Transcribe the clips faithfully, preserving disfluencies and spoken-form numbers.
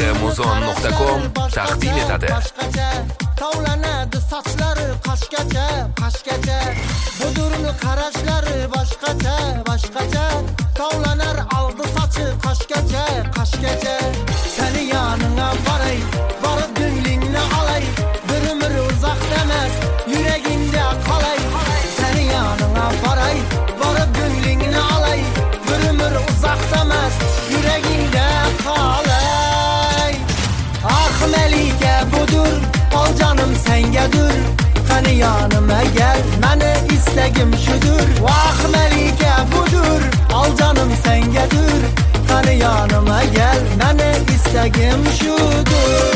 muzon nuqta com taqdim etadi. Tavlanadi sochlari qashgacha, qashgacha. Budurni qarashlari boshqacha, boshqacha. Tavlanar oldi sochi qashgacha, qashgacha. Seni yanına boray, borib ko'nglingni olay. Bir umr uzoq emas, yuragingda qolay. Seni yanına boray, borib ko'nglingni olay. Bir umr uzoq emas, yuragingda qolay. Ah Melike budur, al canım sengedir. Qani yanıma gel, meni istagim shudur. Vah Melike budur, al canım sengedir. Qani yanıma gel, meni istagim shudur.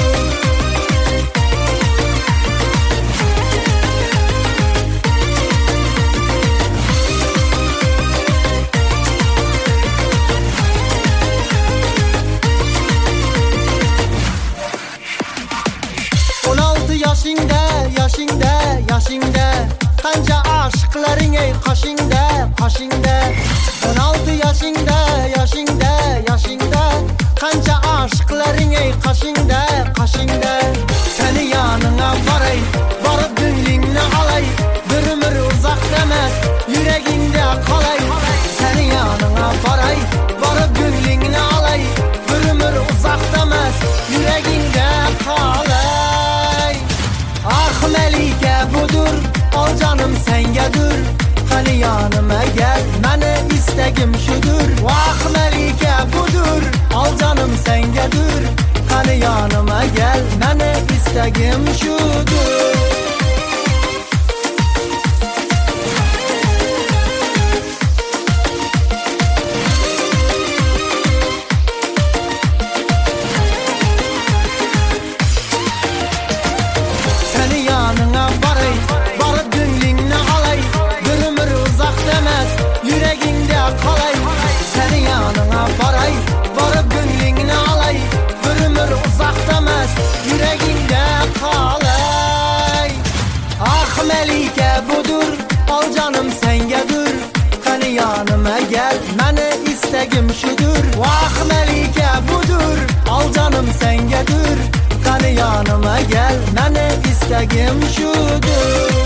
Yaşingda, yaşingda, yaşingda qancha aşıqlaring ey qoshingda, qoshingda. o'n olti yaşingda, yaşingda, yaşingda qancha aşıqlaring ey qoshingda, qoshingda. Seni yanına boray, borib ko'nglingni olay. Bir umr uzoq emas, yuragingda qolay. Seni yanına boray, borib ko'nglingni olay. Bir umr uzoq emas, yuragingda qolay. Ah Melike budur, al canım sengedir. Qani yanıma gel, meni istagim shudur. Vah Melike budur, al canım sengedir. Qani yanıma gel, meni istagim shudur. Melike budur, al canım sengedir. Qani yanıma gel, meni istagim shudur. Vah Melike budur, al canım sengedir. Qani yanıma gel, meni istagim shudur.